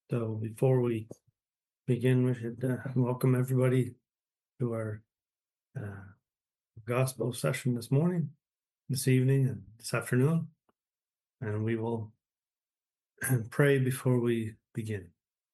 So before we begin, we should welcome everybody to our gospel session this morning, this evening, and this afternoon. And we will pray before we begin.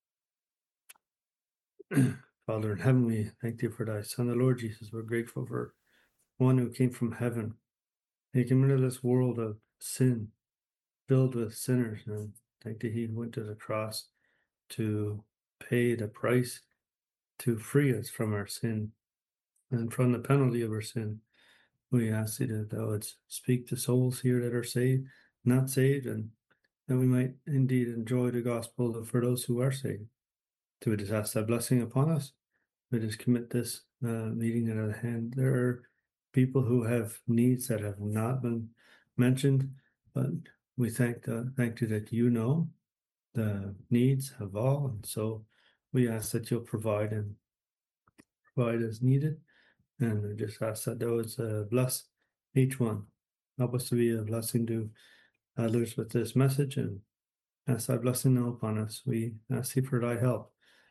Father in heaven, we thank you for thy Son, the Lord Jesus. We're grateful for one who came from heaven. He came into this world of sin, filled with sinners. And thank you, he went to the cross to pay the price to free us from our sin and from the penalty of our sin. We ask you that thou wouldst speak to souls here that are saved, not saved, and that we might indeed enjoy the gospel for those who are saved. So we just ask thy blessing upon us. We just commit this meeting into the hand. There are people who have needs that have not been mentioned, but we thank you that you know the needs of all, and so we ask that you'll provide as needed. And we just ask that those bless each one. Help us to be a blessing to others with this message, and ask thy blessing now upon us. We ask thee for thy help.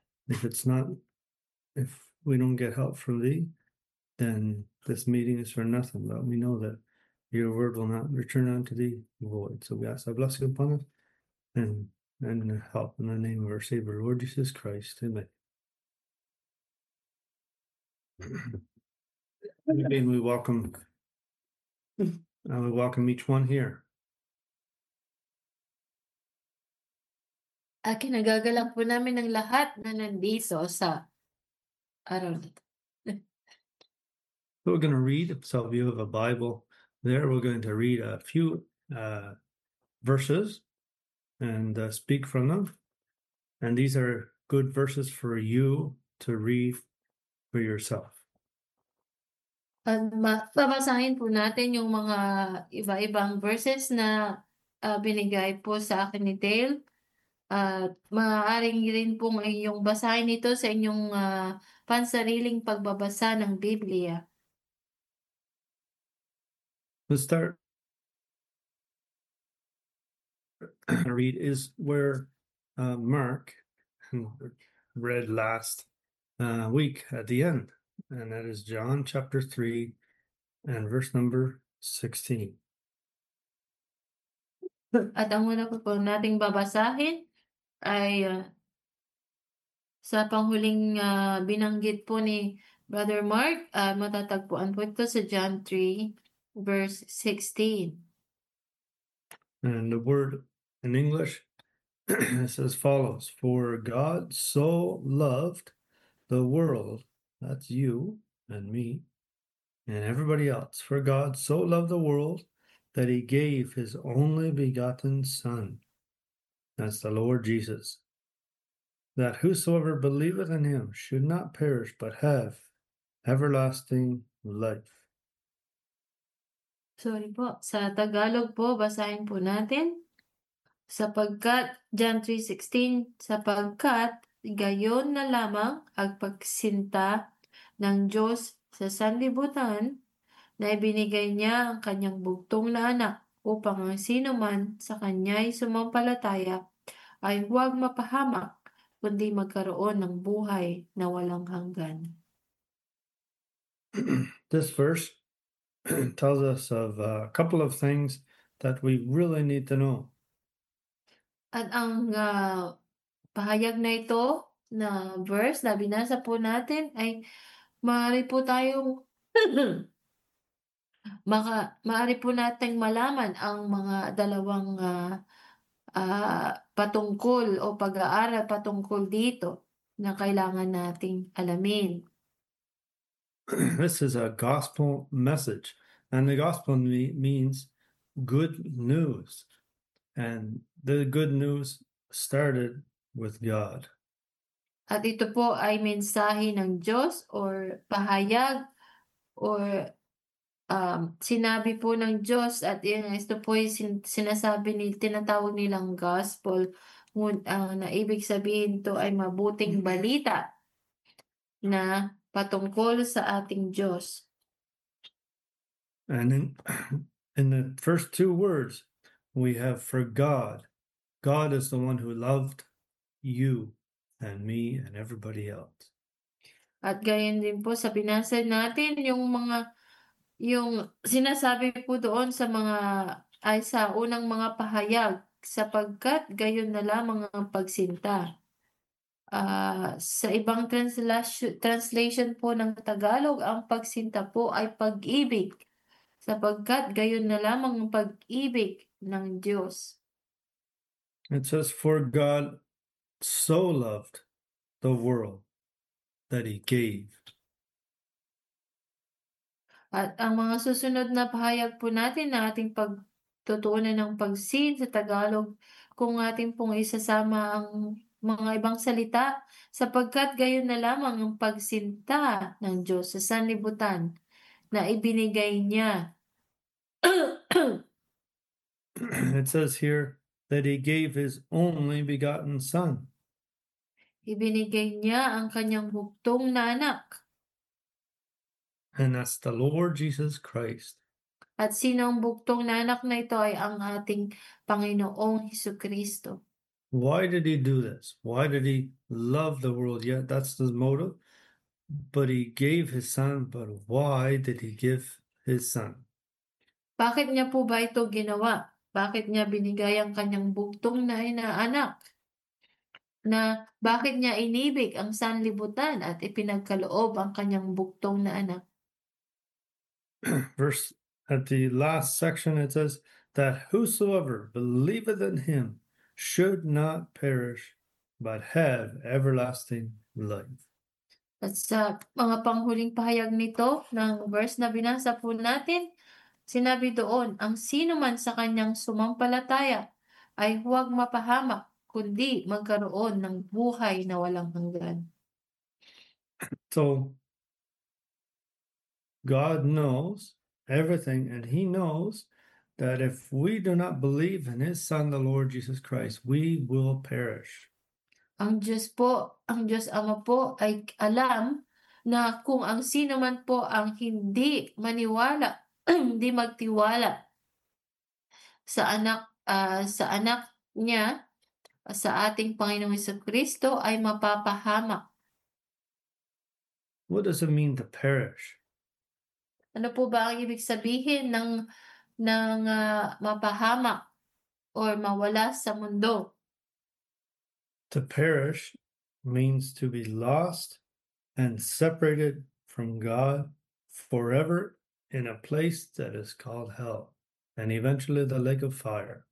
If we don't get help from thee, then this meeting is for nothing. But we know that your word will not return unto thee void. So we ask thy blessing upon us and help in the name of our Savior, Lord Jesus Christ. Amen. Again, we welcome each one here. Kinagagalak po namin ng lahat na nandito sa araw na to. So we're going to read, so if you have a Bible there, we're going to read a few verses and speak from them. And these are good verses for you to read for yourself. Babasahin po natin yung mga iba-ibang verses na binigay po sa akin ni Dale. Maaaring rin pong iyong basahin ito sa inyong pansariling pagbabasa ng Biblia. Let's start. Read is where Mark read last week at the end, and that is John chapter 3 and verse number 16. At ang una po nating babasahin ay sa panghuling binanggit po ni Brother Mark, matatagpuan po ito sa John 3 verse 16. And the word in English is as follows: For God so loved the world, that's you and me and everybody else. For God so loved the world that he gave his only begotten Son, that's the Lord Jesus, that whosoever believeth in him should not perish but have everlasting life. Sorry po. Sa Tagalog po, basahin po natin. Sapagkat, John 3:16, sapagkat gayon na lamang ang pagsinta ng Diyos sa sanlibutan na ibinigay niya ang kanyang bugtong na anak upang ang sino man sa kanya'y sumampalataya ay huwag mapahamak kundi magkaroon ng buhay na walang hanggan. This verse tells us of a couple of things that we really need to know. At ang pahayag na ito na verse na binasa po natin ay maaari po tayong maaari po nating malaman ang mga dalawang patungkol o pag-aaral patungkol dito na kailangan nating alamin. This is a gospel message, and the gospel means good news, and the good news started with God. At ito po ay mensahe ng Diyos or pahayag or sinabi po ng Diyos, at ito po ay tinatawag nilang gospel, na ibig sabihin to ay mabuting balita na patungkol sa ating Diyos. And in the first two words, we have for God. God is the one who loved you and me and everybody else. At gayon din po sa binasa natin yung sinasabi po doon sa sa unang mga pahayag, sapagkat gayon na lamang ang pagsinta. Sa ibang translation po ng Tagalog, ang pagsinta po ay pag-ibig, sapagkat gayon na lamang ang pag-ibig ng Diyos. It says, "For God so loved the world that he gave." At ang mga susunod na pahayag po natin na ating pagtutuunan ng pagsin sa Tagalog, kung ating pong isasama ang mga ibang salita, sapagkat gayon na lamang ang pagsinta ng Diyos sa sanlibutan na ibinigay niya. It says here that he gave his only begotten Son. Ibinigay niya ang kanyang buktong na anak. And that's the Lord Jesus Christ. At sino ang buktong na anak na ito ay ang ating Panginoong Hesukristo. Why did he do this? Why did he love the world? Yeah, that's the motive. But he gave his Son. But why did he give his Son? Bakit niya po ba ito ginawa? Bakit niya binigay ang kanyang buktong na inaanak? Na bakit niya inibig ang sanlibutan at ipinagkaloob ang kanyang buktong na anak? Verse at the last section it says that whosoever believeth in him should not perish but have everlasting life. At sa mga panghuling pahayag nito ng verse na binasa po natin, sinabi doon, ang sino man sa kanyang sumampalataya ay huwag mapahamak, kundi magkaroon ng buhay na walang hanggan. So God knows everything, and he knows that if we do not believe in his Son, the Lord Jesus Christ, we will perish. Ang Diyos Ama po ay alam na kung ang sino man po ang hindi maniwala, hindi magtiwala sa anak niya, sa ating Panginoong Hesukristo ay mapapahamak. What does it mean to perish? Ano po ba ang ibig sabihin ng mapahamak or mawala sa mundo? To perish means to be lost and separated from God forever in a place that is called hell and eventually the lake of fire.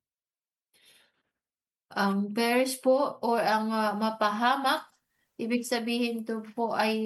Ang perish po or ang mapahamak, ibig sabihin to po ay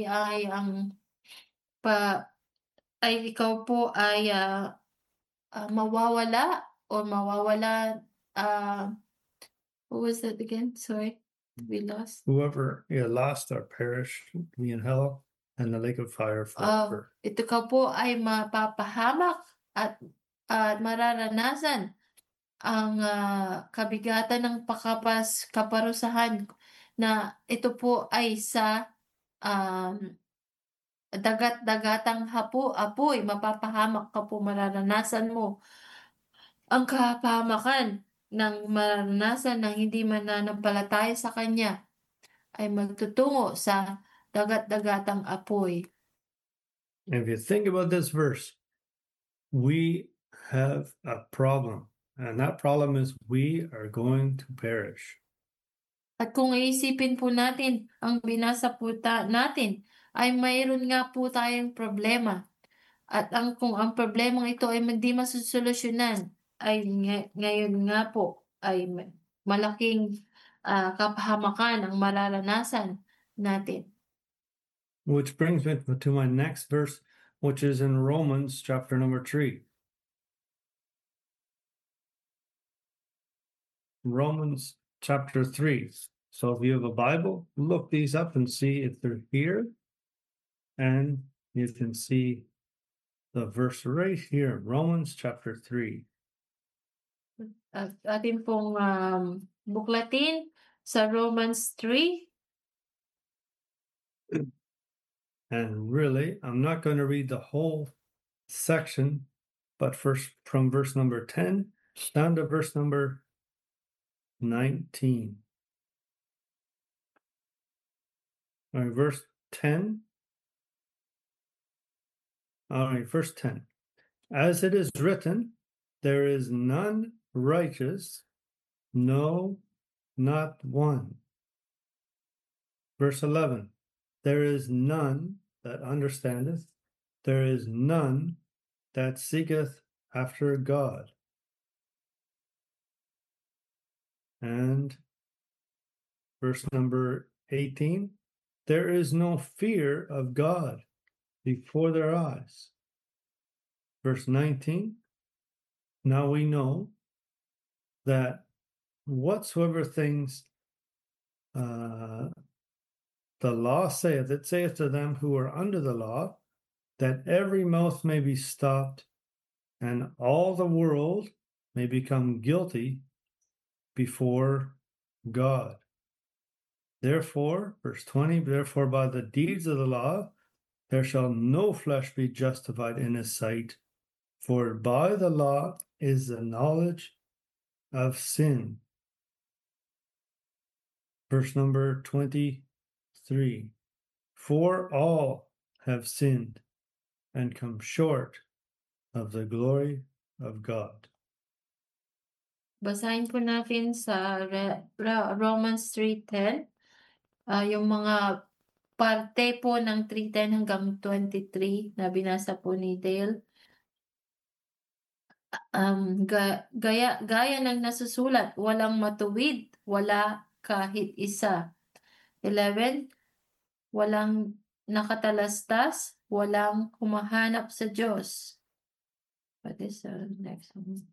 ikaw po ay mawawala or mawawala. What was that again? Sorry, we lost. Whoever lost or perished be in hell and the lake of fire forever. Ito ka po ay mapapahamak at mararanasan ang kabigatan ng kaparusahan na ito po ay sa dagat-dagatang apoy, mapapahamak ka po, mararanasan mo ang kapahamakan ng mararanasan ng hindi mananampalataya sa Kanya ay magtutungo sa dagat-dagatang apoy. If you think about this verse, we have a problem, and that problem is we are going to perish. At kung iisipin po natin ang binasa po natin, ay mayroon nga po tayong problema. At kung ang problemang ito ay hindi masusolusyonan, ay ngayon nga po ay malaking kapahamakan ang mararanasan natin. Which brings me to my next verse, which is in Romans chapter number 3. Romans chapter 3. So if you have a Bible, look these up and see if they're here. And you can see the verse right here, Romans chapter 3. At atin pong buklatin sa Romans 3. And really, I'm not going to read the whole section, but first from verse number 10 down to verse number 19. All right, verse 10. All right, verse 10. As it is written, there is none righteous, no, not one. Verse 11. There is none that understandeth, there is none that seeketh after God. And verse number 18. There is no fear of God before their eyes. Verse 19. Now we know that whatsoever things the law saith, it saith to them who are under the law, that every mouth may be stopped, and all the world may become guilty before God. Therefore, verse 20, therefore by the deeds of the law there shall no flesh be justified in his sight, for by the law is the knowledge of sin. Verse number 23. For all have sinned and come short of the glory of God. Basahin po natin sa Romans 3:10. Yung mga parte po ng 3:10 hanggang 23 na binasa po ni Dale. Gaya ng nasusulat, walang matuwid, wala kahit isa. 11, walang nakatalastas, walang humahanap sa Diyos. What is the next one?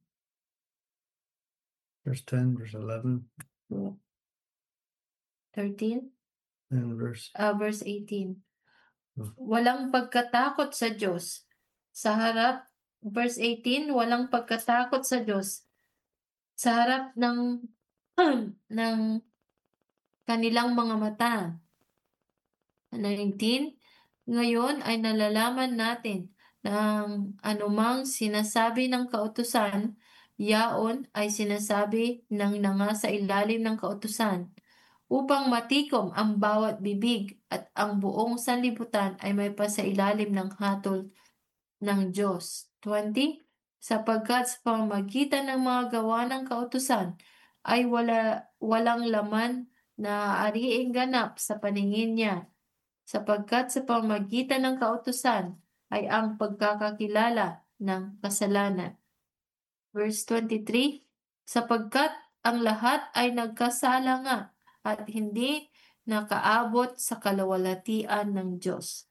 Verse 10, verse 11, 13? and verse 18. Walang pagkatakot sa Diyos. Sa harap, verse 18, walang pagkatakot sa Diyos. Sa harap ng ng kanilang mga mata. 19, ngayon ay nalalaman natin ng anumang sinasabi ng kautusan, yaon ay sinasabi ng nangasa ilalim ng kautusan, upang matikom ang bawat bibig at ang buong sanlibutan ay may pasailalim ng hatol ng Diyos. 20, sapagkat sa pamamagitan ng mga gawa ng kautusan ay walang laman na aariing ganap sa paningin niya, sapagkat sa pamamagitan ng kautusan ay ang pagkakakilala ng kasalanan. Verse 23, sapagkat ang lahat ay nagkasala nga at hindi nakaabot sa kaluwalhatian ng Diyos.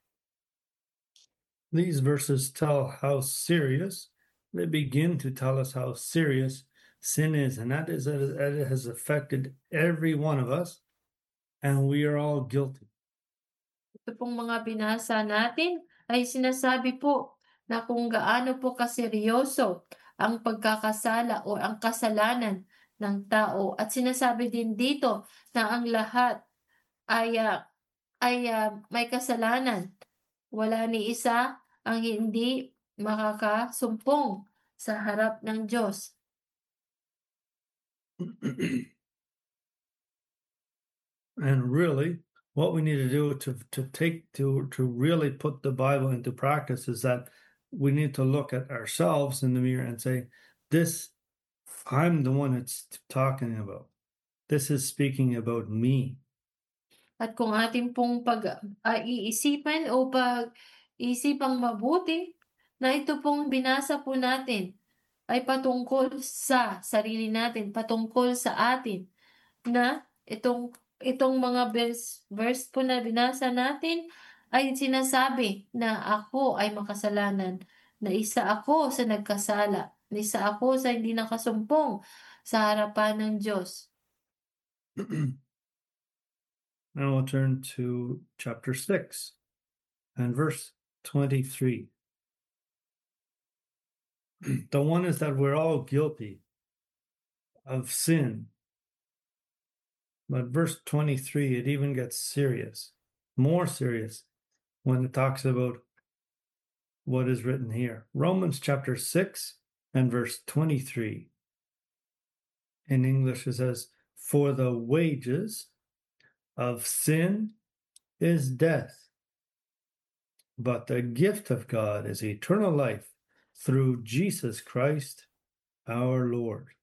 These verses tell how serious, they begin to tell us how serious sin is, and that is that it has affected every one of us, and we are all guilty. Ito pong mga binasa natin ay sinasabi po na kung gaano po kaseryoso ang pagkakasala o ang kasalanan ng tao, at sinasabi din dito na ang lahat ay may kasalanan. Wala ni isa ang hindi makakasumpong sa harap ng Diyos. And really, what we need to do to really put the Bible into practice is that we need to look at ourselves in the mirror and say, this, I'm the one it's talking about. This is speaking about me. At kung ating pong pag-iisipan o pag-isipang mabuti na ito pong binasa po natin ay patungkol sa sarili natin, patungkol sa atin, na itong mga verse po na binasa natin ay sinasabi na ako ay makasalanan, na isa ako sa nagkasala, na isa ako sa hindi nakasumpong sa harapan ng Diyos. Now we'll turn to chapter 6 and verse 23. The one is that we're all guilty of sin. But verse 23, it even gets serious, more serious, when it talks about what is written here. Romans chapter 6 and verse 23. In English, it says, for the wages of sin is death, but the gift of God is eternal life through Jesus Christ our Lord.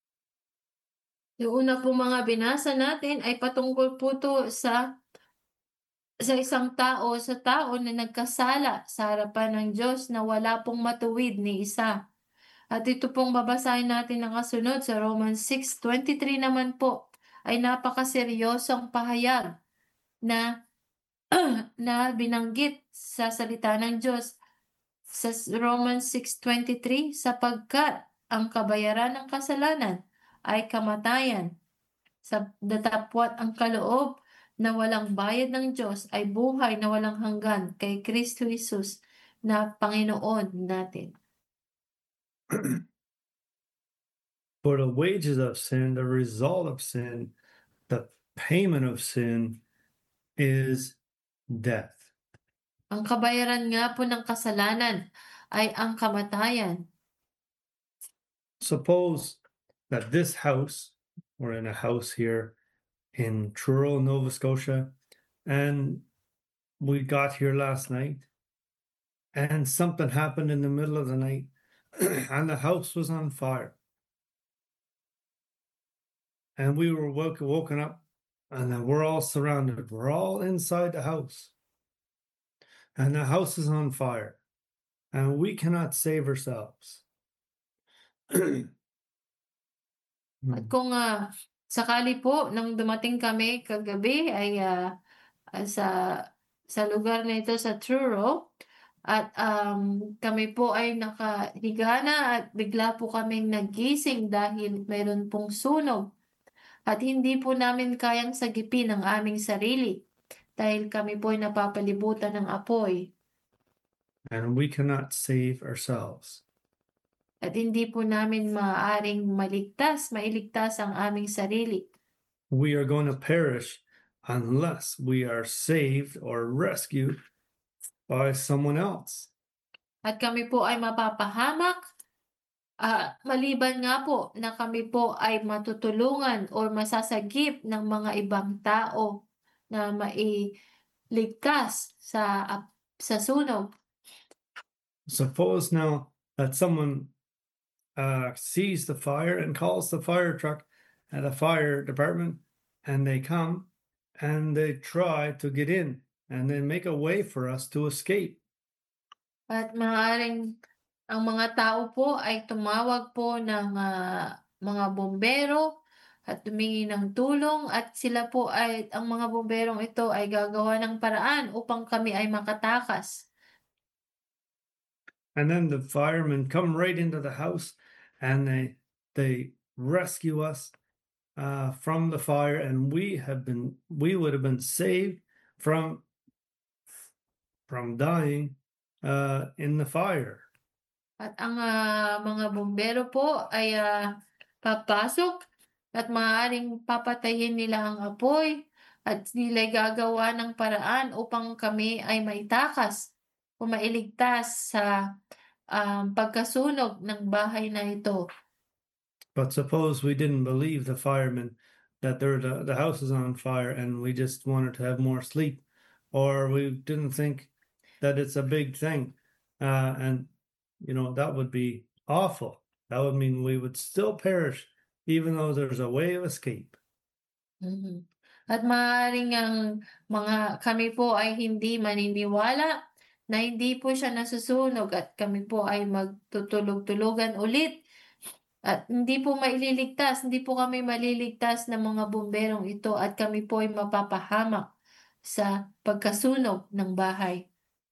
Yung una pong mga binasa natin ay patungkol po 'to sa isang tao, sa tao na nagkasala sa harapan ng Diyos na wala pong matuwid ni isa. At ito pong babasahin natin na kasunod sa Romans 6:23 naman po ay napakaseryosong pahayag na na binanggit sa salita ng Diyos sa Romans 6:23, sapagkat ang kabayaran ng kasalanan ay kamatayan, datapwat ang kaloob na walang bayad ng Diyos ay buhay na walang hanggan kay Kristo Jesus na Panginoon natin. For the wages of sin, the result of sin, the payment of sin is death. Ang kabayaran nga po ng kasalanan ay ang kamatayan. Suppose that this house, we're in a house here in Truro, Nova Scotia, and we got here last night, and something happened in the middle of the night, and the house was on fire. And we were woken up, and then we're all surrounded. We're all inside the house, and the house is on fire, and we cannot save ourselves. At kung sakali po nang dumating kami kagabi ay sa lugar na ito sa Truro at kami po ay nakahiga na at bigla po kaming nagising dahil mayroon pong sunog at hindi po namin kayang sagipin ang aming sarili dahil kami po ay napapalibutan ng apoy. And we cannot save ourselves. At hindi po namin maaaring mailigtas ang aming sarili. We are going to perish unless we are saved or rescued by someone else. At kami po ay mapapahamak, maliban nga po na kami po ay matutulungan o masasagip ng mga ibang tao na mailigtas sa sunog. Suppose now that someone sees the fire and calls the fire truck at a fire department, and they come and they try to get in and they make a way for us to escape. At maaaring ang mga tao po ay tumawag po ng mga bombero at humingi ng tulong at ang mga bomberong ito ay gagawa ng paraan upang kami ay makatakas. And then the firemen come right into the house and they rescue us from the fire, and we would have been saved from dying in the fire. At ang mga bombero po ay papasok at maaaring papatayin nila ang apoy at nila'y gagawa ng paraan upang kami ay maitakas o mailigtas sa pagkasunog ng bahay na ito. But suppose we didn't believe the firemen that the house is on fire and we just wanted to have more sleep, or we didn't think that it's a big thing, and that would be awful. That would mean we would still perish even though there's a way of escape. Mhm. At maaaring kami po ay hindi maniniwala na hindi po siya nasusunog at kami po ay magtutulog-tulugan ulit at hindi po kami maliligtas ng mga bomberong ito at kami po ay mapapahamak sa pagkasunog ng bahay.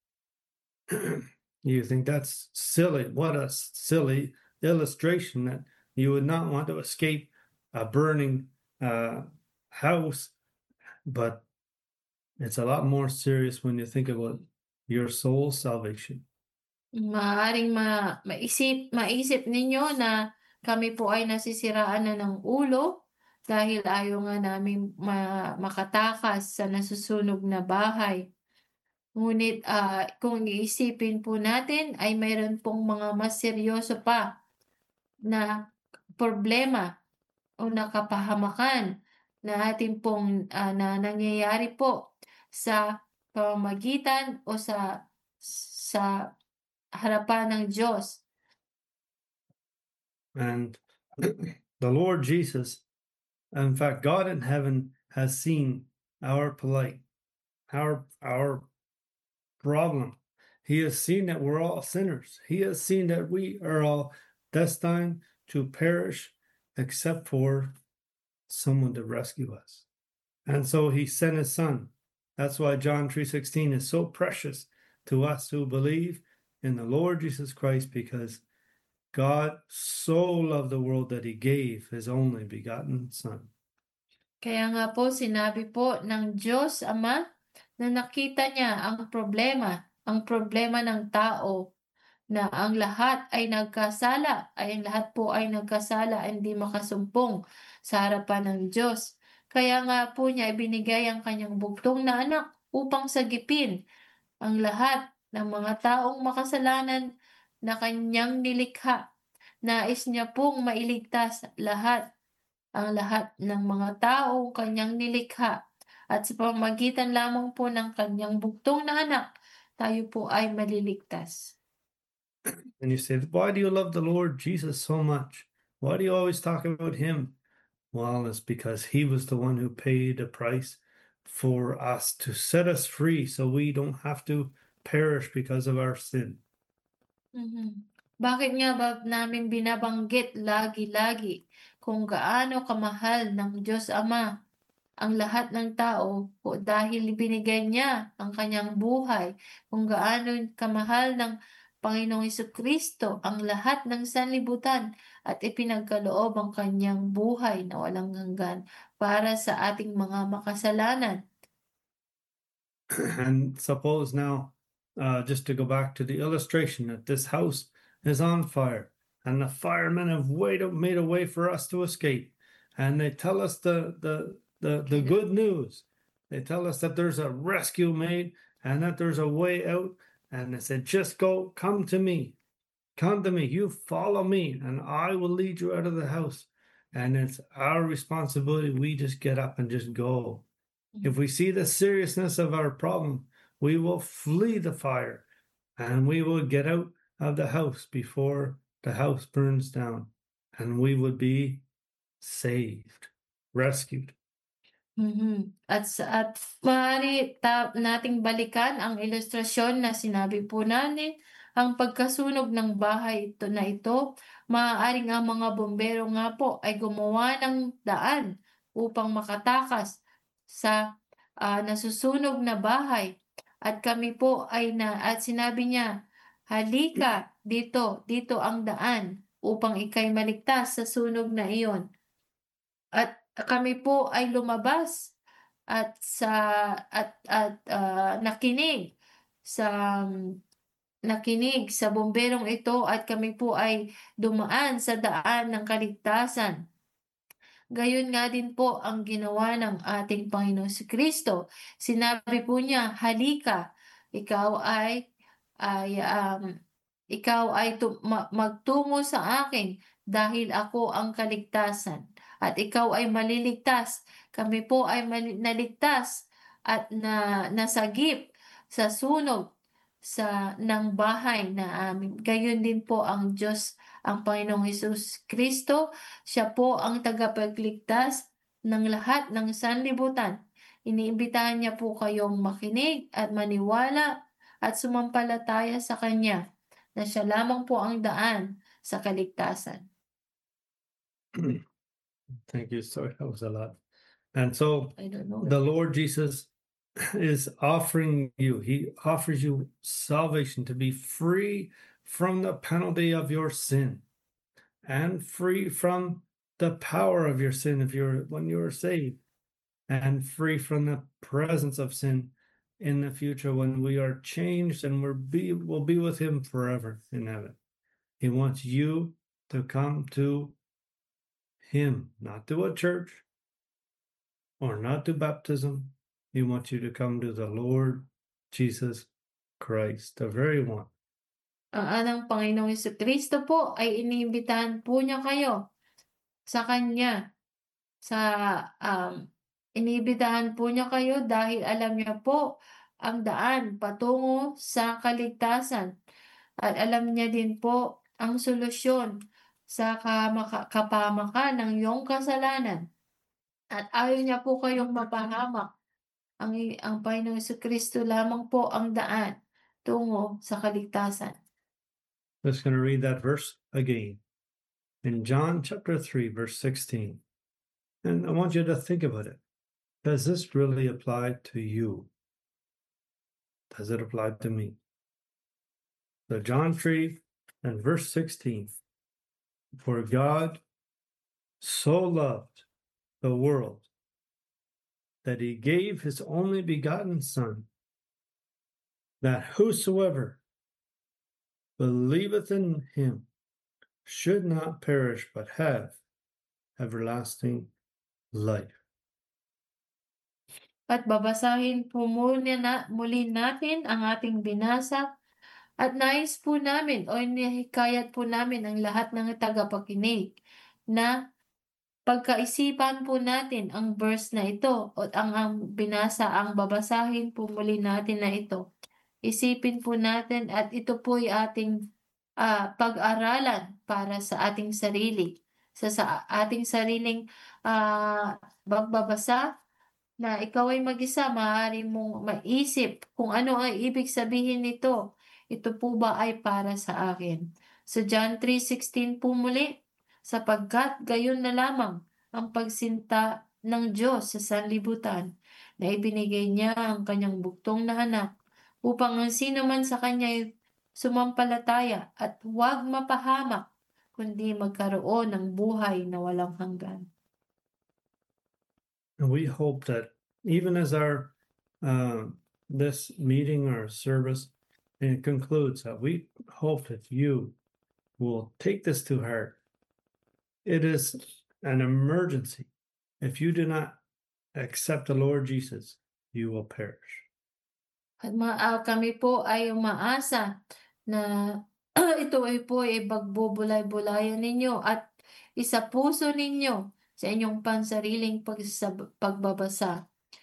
You think that's silly? What a silly illustration that you would not want to escape a burning house, but it's a lot more serious when you think about your soul's salvation. Maaaring maisip ninyo na kami po ay nasisiraan na ng ulo dahil ayaw nga namin makatakas sa nasusunog na bahay. Ngunit kung iisipin po natin ay mayroon pong mga mas seryoso pa na problema o nakapahamakan na atin pong na nangyayari po sa pamamagitan o sa harapan ng Diyos. And the Lord Jesus, in fact, God in heaven has seen our plight, our problem. He has seen that we're all sinners. He has seen that we are all destined to perish except for someone to rescue us. And so he sent his son. That's why John 3:16 is so precious to us who believe in the Lord Jesus Christ, because God so loved the world that he gave his only begotten son. Kaya nga po sinabi po ng Diyos Ama na nakita niya ang problema ng tao, na ang lahat ay nagkasala, ang lahat po ay nagkasala, hindi makasumpong sa harapan ng Diyos. Kaya nga po niya ibinigay ang kanyang bugtong na anak upang sagipin ang lahat ng mga taong makasalanan na kanyang nilikha. Nais niya pong mailigtas ang lahat ng mga taong kanyang nilikha. At sa pamamagitan lamang po ng kanyang bugtong na anak, tayo po ay maliligtas. And you say, why do you love the Lord Jesus so much? Why do you always talk about him? Well, it's because he was the one who paid the price for us to set us free so we don't have to perish because of our sin. Bakit nga ba namin binabanggit lagi-lagi kung gaano kamahal ng Diyos Ama ang lahat ng tao po dahil binigay niya ang kanyang buhay, kung gaano kamahal ng Panginoong Jesucristo ang lahat ng sanlibutan at ipinagkaloob ang kanyang buhay na walang hanggan para sa ating mga makasalanan. And suppose now, just to go back to the illustration, that this house is on fire and the firemen have made a way for us to escape. And they tell us the good news. They tell us that there's a rescue made and that there's a way out. And they said, just come to me. Come to me. You follow me and I will lead you out of the house. And it's our responsibility. We just get up and just go. If we see the seriousness of our problem, we will flee the fire and we will get out of the house before the house burns down, and we would be saved, rescued. At maaari nating balikan ang ilustrasyon na sinabi po natin, ang pagkasunog ng bahay ito, maaaring ang mga bombero nga po ay gumawa ng daan upang makatakas sa nasusunog na bahay. At kami po at sinabi niya, halika dito ang daan upang ikay maligtas sa sunog na iyon. At kami po ay lumabas at nakinig sa bomberong ito at kami po ay dumaan sa daan ng kaligtasan. Gayon nga din po ang ginawa ng ating Panginoon Jesucristo. Sinabi po niya, halika, ikaw ay magtungo sa akin dahil ako ang kaligtasan. At ikaw ay maliligtas. Kami po ay naligtas at nasagip sa sunog ng bahay na amin. Gayon din po ang Diyos, ang Panginoong Hesus Kristo. Siya po ang tagapagligtas ng lahat ng sanlibutan. Iniimbitahan niya po kayong makinig at maniwala at sumampalataya sa Kanya na siya lamang po ang daan sa kaligtasan. Thank you. Sorry, that was a lot. And so I don't know. the Lord Jesus is he offers you salvation to be free from the penalty of your sin and free from the power of your sin when you're saved, and free from the presence of sin in the future when we are changed and we'll be with him forever in heaven. He wants you to come to him, not to a church or not to baptism. He wants you to come to the Lord Jesus Christ, the very one. Ang anang Panginoong Jesucristo po ay iniimbitahan po niya kayo sa Kanya, sa Inibitahan po niya kayo dahil alam niya po ang daan patungo sa kaligtasan at alam niya din po ang solusyon sa kapamakan ng iyong kasalanan at ayaw niya po kayong mapahamak. Ang Panginoong Jesucristo lamang po ang daan tungo sa kaligtasan. Just going to read that verse again. In John chapter 3, verse 16. And I want you to think about it. Does this really apply to you? Does it apply to me? So John 3 and verse 16. For God so loved the world that he gave his only begotten Son, that whosoever believeth in him should not perish but have everlasting life. At babasahin po muli natin ang ating binasa at nais po namin o inihikayat po namin ang lahat ng tagapakinig na pagkaisipan po natin ang verse na ito o ang babasahin po muli natin na ito. Isipin po natin at ito po ay ating pag-aralan para sa ating sarili. Sa ating sariling magbabasa na ikaw ay mag-isa, maaari mong maisip kung ano ay ibig sabihin nito. Ito po ba ay para sa akin? Sa John 3:16 po muli, sapagkat gayon na lamang ang pagsinta ng Diyos sa sanlibutan na ibinigay niya ang kanyang buktong na anak upang ang sino man sa kanya ay sumampalataya at huwag mapahamak kundi magkaroon ng buhay na walang hanggan. And we hope that even as our this meeting or service concludes, that we hope that you will take this to heart. It is an emergency. If you do not accept the Lord Jesus, you will perish. At kami po ay umaasa na ito ay po ay pagbubulay-bulayan ninyo at isapuso ninyo sa inyong pansariling pagbabasa.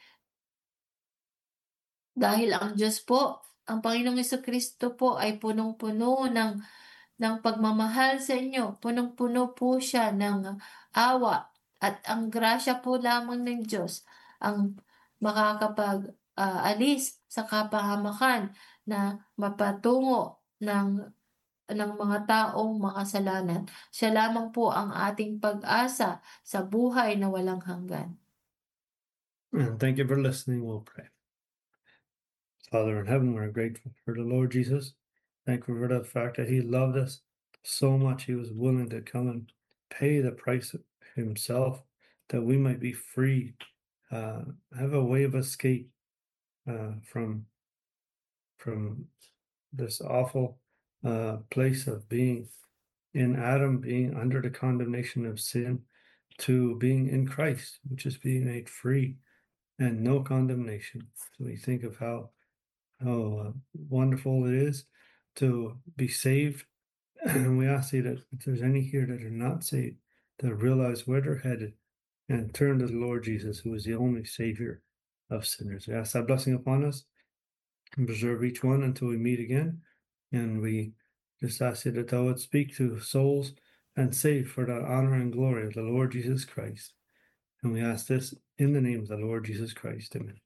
Dahil ang Diyos po, ang Panginoong Jesucristo po ay punong-puno ng pagmamahal sa inyo. Punong-puno po siya ng awa at ang grasya po lamang ng Diyos ang makakapag-alis sa kapahamakan na mapatungo ng mga taong makasalanan. Siya lamang po ang ating pag-asa sa buhay na walang hanggan. And thank you for listening. We'll pray. Father in heaven, we're grateful for the Lord Jesus. Thankful for the fact that he loved us so much. He was willing to come and pay the price himself that we might be free, have a way of escape from this awful place of being in Adam, being under the condemnation of sin, to being in Christ, which is being made free and no condemnation. So we think of how wonderful it is to be saved. And we ask you that if there's any here that are not saved, to realize where they're headed and turn to the Lord Jesus, who is the only Savior of sinners. We ask that blessing upon us and preserve each one until we meet again. And we just ask you that thou would speak to souls and save for the honor and glory of the Lord Jesus Christ. And we ask this in the name of the Lord Jesus Christ. Amen.